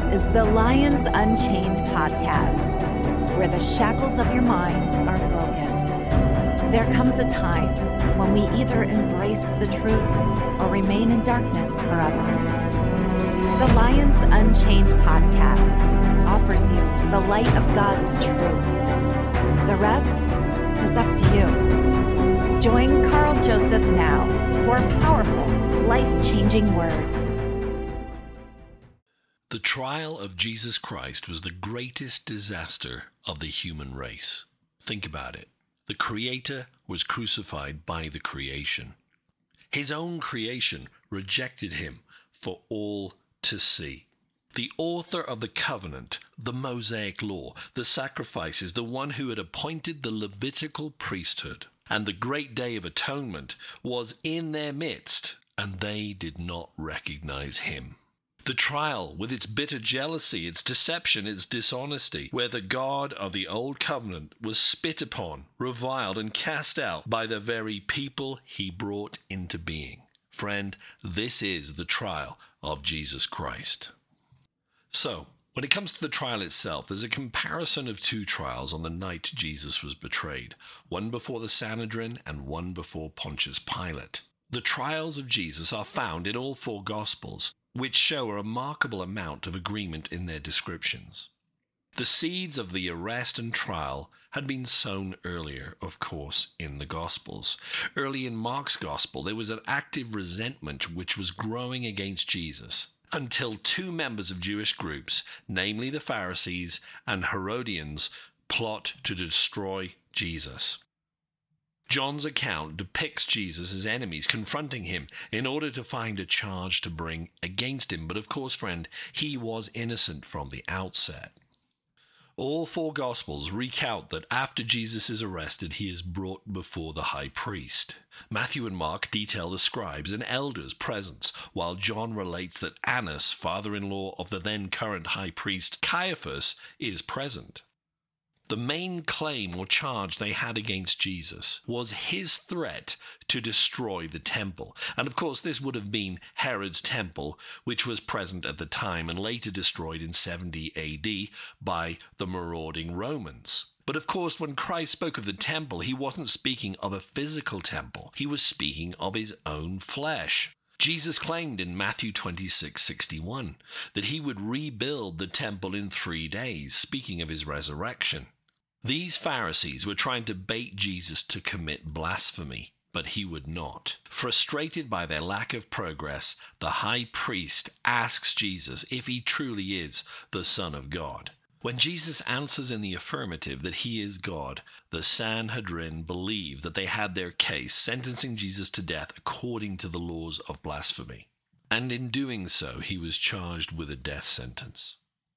is the Lions Unchained podcast, where the shackles of your mind are broken. There comes a time when we either embrace the truth or remain in darkness forever. The Lions Unchained podcast offers you the light of God's truth. The rest is up to you. Join Carl Joseph now for a powerful, life-changing word. The trial of Jesus Christ was the greatest disaster of the human race. Think about it. The Creator was crucified by the creation. His own creation rejected him for all to see. The author of the covenant, the Mosaic law, the sacrifices, the one who had appointed the Levitical priesthood, and the great day of atonement was in their midst, and they did not recognize him. The trial, with its bitter jealousy, its deception, its dishonesty, where the God of the Old Covenant was spit upon, reviled, and cast out by the very people he brought into being. Friend, this is the trial of Jesus Christ. So, when it comes to the trial itself, there's a comparison of two trials on the night Jesus was betrayed, one before the Sanhedrin and one before Pontius Pilate. The trials of Jesus are found in all four Gospels, which show a remarkable amount of agreement in their descriptions. The seeds of the arrest and trial had been sown earlier, of course, in the Gospels. Early in Mark's Gospel, there was an active resentment which was growing against Jesus, until two members of Jewish groups, namely the Pharisees and Herodians, plot to destroy Jesus. John's account depicts Jesus as enemies confronting him in order to find a charge to bring against him. But of course, friend, he was innocent from the outset. All four Gospels recount that after Jesus is arrested, he is brought before the high priest. Matthew and Mark detail the scribes and elders' presence, while John relates that Annas, father-in-law of the then current high priest Caiaphas, is present. The main claim or charge they had against Jesus was his threat to destroy the temple. And of course, this would have been Herod's temple, which was present at the time and later destroyed in 70 AD by the marauding Romans. But of course, when Christ spoke of the temple, he wasn't speaking of a physical temple. He was speaking of his own flesh. Jesus claimed in Matthew 26:61 that he would rebuild the temple in 3 days, speaking of his resurrection. These Pharisees were trying to bait Jesus to commit blasphemy, but he would not. Frustrated by their lack of progress, the high priest asks Jesus if he truly is the Son of God. When Jesus answers in the affirmative that he is God, the Sanhedrin believed that they had their case, sentencing Jesus to death according to the laws of blasphemy. And in doing so, he was charged with a death sentence.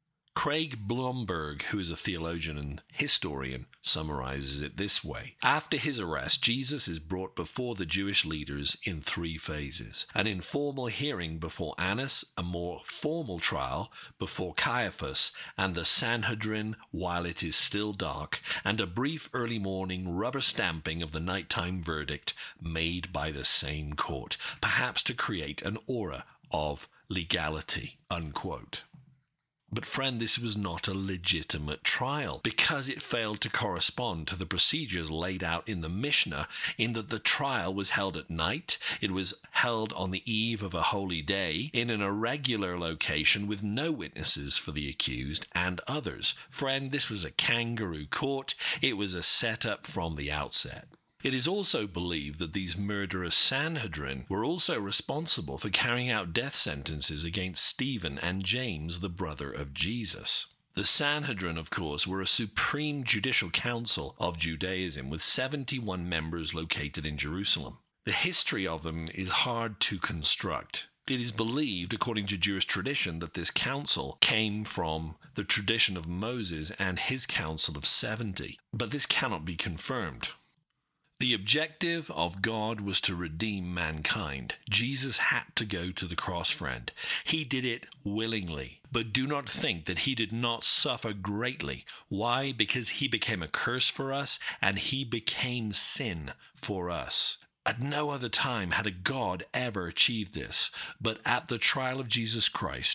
Craig Blomberg, who is a theologian and historian, summarizes it this way. After his arrest, Jesus is brought before the Jewish leaders in 3 phases. An informal hearing before Annas, a more formal trial before Caiaphas and the Sanhedrin while it is still dark, and a brief early morning rubber stamping of the nighttime verdict made by the same court, perhaps to create an aura of legality, unquote. But friend, this was not a legitimate trial because it failed to correspond to the procedures laid out in the Mishnah, in that the trial was held at night, it was held on the eve of a holy day, in an irregular location with no witnesses for the accused and others. Friend, this was a kangaroo court. It was a setup from the outset. It is also believed that these murderous Sanhedrin were also responsible for carrying out death sentences against Stephen and James, the brother of Jesus. The Sanhedrin, of course, were a supreme judicial council of Judaism with 71 members located in Jerusalem. The history of them is hard to construct. It is believed, according to Jewish tradition, that this council came from the tradition of Moses and his council of 70, but this cannot be confirmed. The objective of God was to redeem mankind. Jesus had to go to the cross, friend. He did it willingly. But do not think that he did not suffer greatly. Why? Because he became a curse for us, and he became sin for us. At no other time had a God ever achieved this, but at the trial of Jesus Christ,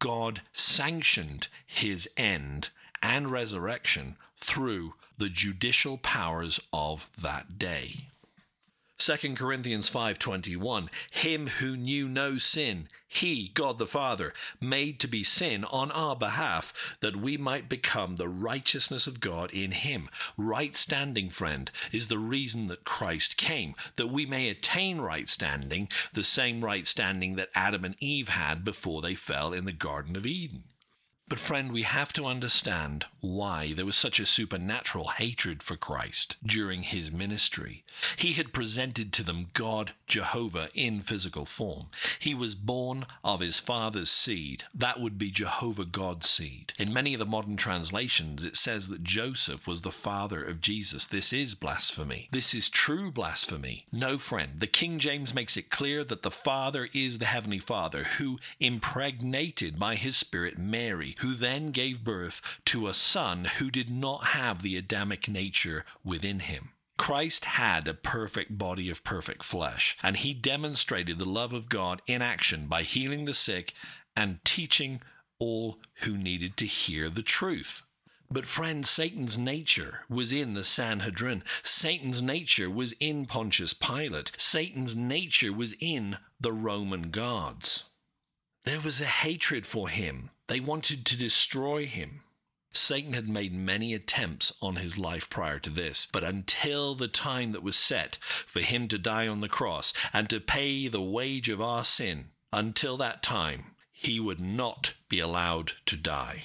God sanctioned his end and resurrection through the judicial powers of that day. 2 Corinthians 5:21, him who knew no sin, he, God the Father, made to be sin on our behalf, that we might become the righteousness of God in him. Right standing, friend, is the reason that Christ came, that we may attain right standing, the same right standing that Adam and Eve had before they fell in the Garden of Eden. But friend, we have to understand why there was such a supernatural hatred for Christ during his ministry. He had presented to them God, Jehovah, in physical form. He was born of his father's seed. That would be Jehovah God's seed. In many of the modern translations, it says that Joseph was the father of Jesus. This is blasphemy. This is true blasphemy. No, friend, the King James makes it clear that the Father is the Heavenly Father who impregnated by his Spirit Mary, who then gave birth to a son who did not have the Adamic nature within him. Christ had a perfect body of perfect flesh, and he demonstrated the love of God in action by healing the sick and teaching all who needed to hear the truth. But friend, Satan's nature was in the Sanhedrin. Satan's nature was in Pontius Pilate. Satan's nature was in the Roman guards. There was a hatred for him. They wanted to destroy him. Satan had made many attempts on his life prior to this, but until the time that was set for him to die on the cross and to pay the wage of our sin, until that time, he would not be allowed to die.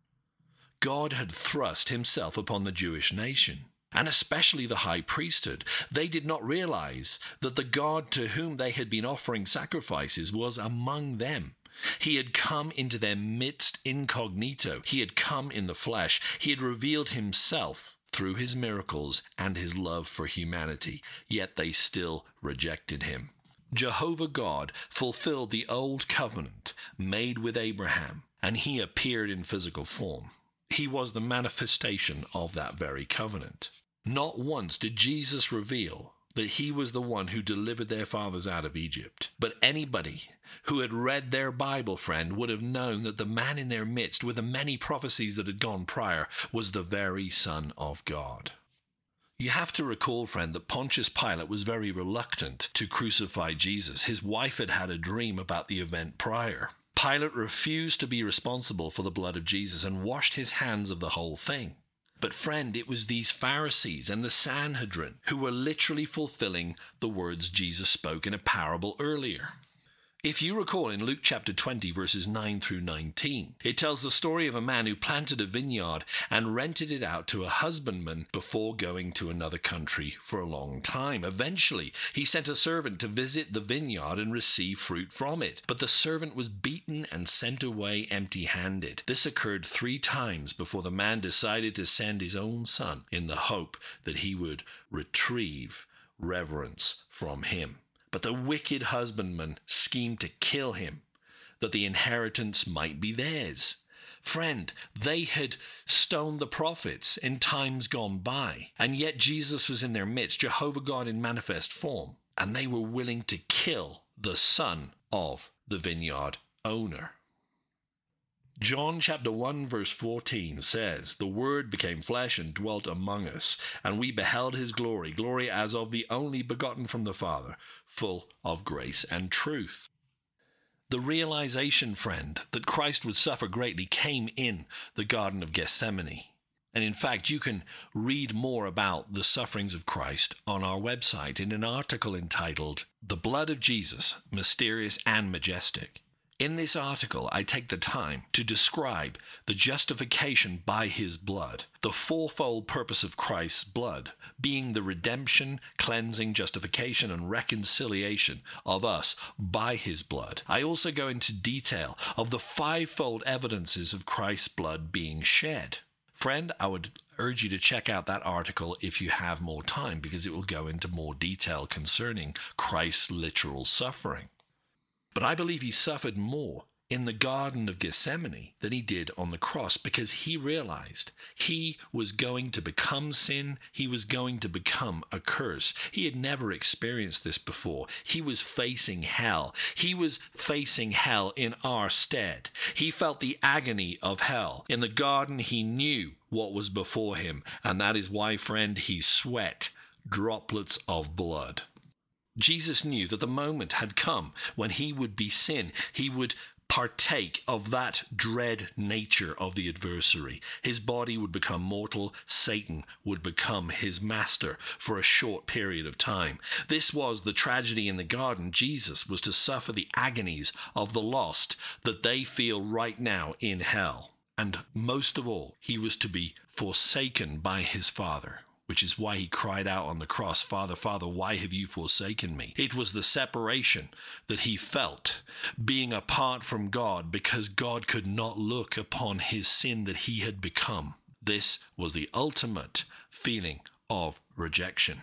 God had thrust himself upon the Jewish nation, and especially the high priesthood. They did not realize that the God to whom they had been offering sacrifices was among them. He had come into their midst incognito. He had come in the flesh. He had revealed himself through his miracles and his love for humanity, yet they still rejected him. Jehovah God fulfilled the old covenant made with Abraham, and he appeared in physical form. He was the manifestation of that very covenant. Not once did Jesus reveal that he was the one who delivered their fathers out of Egypt. But anybody who had read their Bible, friend, would have known that the man in their midst, with the many prophecies that had gone prior, was the very Son of God. You have to recall, friend, that Pontius Pilate was very reluctant to crucify Jesus. His wife had had a dream about the event prior. Pilate refused to be responsible for the blood of Jesus and washed his hands of the whole thing. But friend, it was these Pharisees and the Sanhedrin who were literally fulfilling the words Jesus spoke in a parable earlier. If you recall in Luke chapter 20, verses 9 through 19, it tells the story of a man who planted a vineyard and rented it out to a husbandman before going to another country for a long time. Eventually, he sent a servant to visit the vineyard and receive fruit from it. But the servant was beaten and sent away empty-handed. This occurred 3 times before the man decided to send his own son in the hope that he would retrieve reverence from him. But the wicked husbandman schemed to kill him, that the inheritance might be theirs. Friend, they had stoned the prophets in times gone by, and yet Jesus was in their midst, Jehovah God in manifest form, and they were willing to kill the son of the vineyard owner. John chapter 1 verse 14 says, "The Word became flesh and dwelt among us, and we beheld his glory, glory as of the only begotten from the Father, full of grace and truth." The realization, friend, that Christ would suffer greatly came in the Garden of Gethsemane. And in fact, you can read more about the sufferings of Christ on our website in an article entitled, "The Blood of Jesus, Mysterious and Majestic." In this article, I take the time to describe the justification by his blood, the fourfold purpose of Christ's blood, being the redemption, cleansing, justification, and reconciliation of us by his blood. I also go into detail of the 5-fold evidences of Christ's blood being shed. Friend, I would urge you to check out that article if you have more time, because it will go into more detail concerning Christ's literal suffering. But I believe he suffered more in the Garden of Gethsemane than he did on the cross, because he realized he was going to become sin. He was going to become a curse. He had never experienced this before. He was facing hell. He was facing hell in our stead. He felt the agony of hell. In the garden, he knew what was before him, and that is why, friend, he sweat droplets of blood. Jesus knew that the moment had come when he would be sin. He would partake of that dread nature of the adversary. His body would become mortal. Satan would become his master for a short period of time. This was the tragedy in the garden. Jesus was to suffer the agonies of the lost that they feel right now in hell. And most of all, he was to be forsaken by his Father, which is why he cried out on the cross, "Father, Father, why have you forsaken me?" It was the separation that he felt, being apart from God, because God could not look upon his sin that he had become. This was the ultimate feeling of rejection.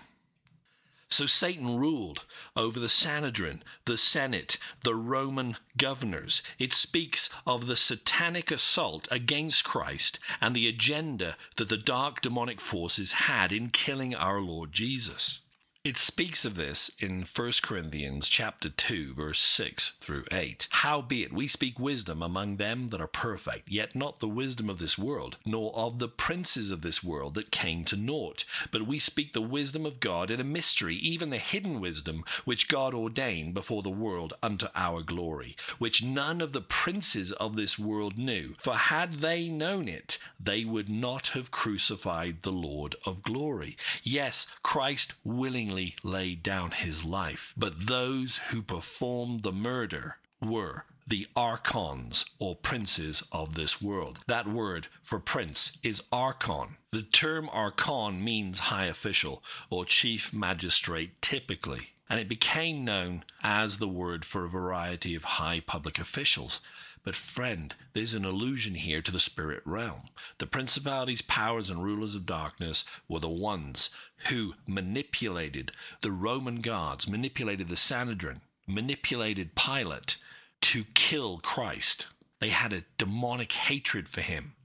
So Satan ruled over the Sanhedrin, the Senate, the Roman governors. It speaks of the satanic assault against Christ and the agenda that the dark demonic forces had in killing our Lord Jesus. It speaks of this in 1 Corinthians chapter 2, verse 6 through 8. "Howbeit we speak wisdom among them that are perfect, yet not the wisdom of this world, nor of the princes of this world that came to naught. But we speak the wisdom of God in a mystery, even the hidden wisdom which God ordained before the world unto our glory, which none of the princes of this world knew. For had they known it, they would not have crucified the Lord of glory. Yes, Christ willingly laid down his life, but those who performed the murder were the archons, or princes of this world." That word for prince is archon. The term archon means high official or chief magistrate typically, and it became known as the word for a variety of high public officials. But friend, there's an allusion here to the spirit realm. The principalities, powers, and rulers of darkness were the ones who manipulated the Roman guards, manipulated the Sanhedrin, manipulated Pilate to kill Christ. They had a demonic hatred for him.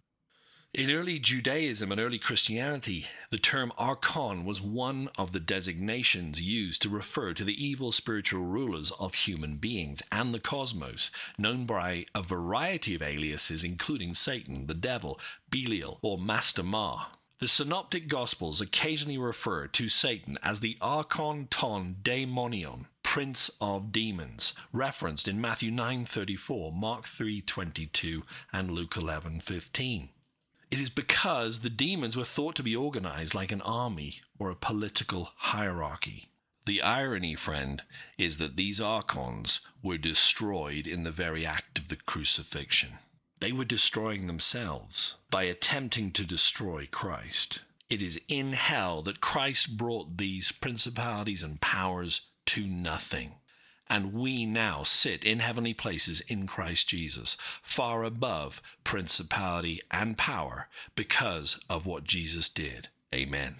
In early Judaism and early Christianity, the term archon was one of the designations used to refer to the evil spiritual rulers of human beings and the cosmos, known by a variety of aliases including Satan, the devil, Belial, or Master Ma. The Synoptic Gospels occasionally refer to Satan as the archon ton daimonion, prince of demons, referenced in Matthew 9:34, Mark 3:22, and Luke 11:15. It is because the demons were thought to be organized like an army or a political hierarchy. The irony, friend, is that these archons were destroyed in the very act of the crucifixion. They were destroying themselves by attempting to destroy Christ. It is in hell that Christ brought these principalities and powers to nothing. And we now sit in heavenly places in Christ Jesus, far above principality and power because of what Jesus did. Amen.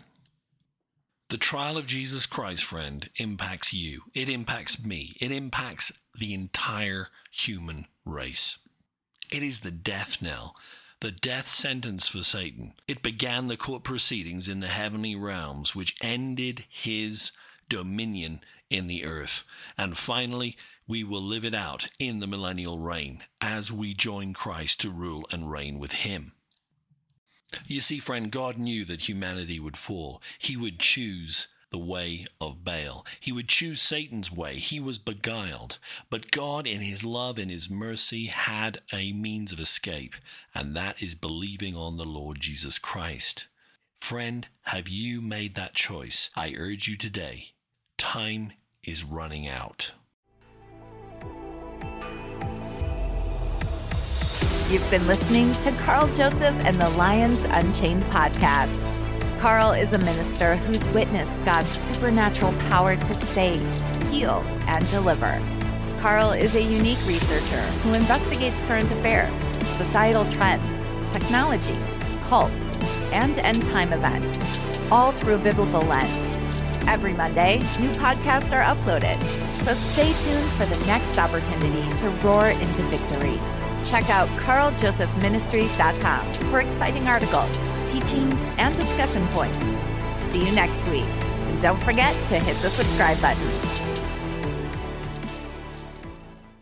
The trial of Jesus Christ, friend, impacts you. It impacts me. It impacts the entire human race. It is the death knell, the death sentence for Satan. It began the court proceedings in the heavenly realms, which ended his dominion in the earth. And finally, we will live it out in the millennial reign as we join Christ to rule and reign with him. You see, friend, God knew that humanity would fall. He would choose the way of Baal. He would choose Satan's way. He was beguiled. But God, in his love and his mercy, had a means of escape, and that is believing on the Lord Jesus Christ. Friend, have you made that choice? I urge you today. Time is running out. You've been listening to Carl Joseph and the Lions Unchained podcast. Carl is a minister who's witnessed God's supernatural power to save, heal, and deliver. Carl is a unique researcher who investigates current affairs, societal trends, technology, cults, and end-time events, all through a biblical lens. Every Monday, new podcasts are uploaded, so stay tuned for the next opportunity to roar into victory. Check out carljosephministries.com for exciting articles, teachings, and discussion points. See you next week. And don't forget to hit the subscribe button.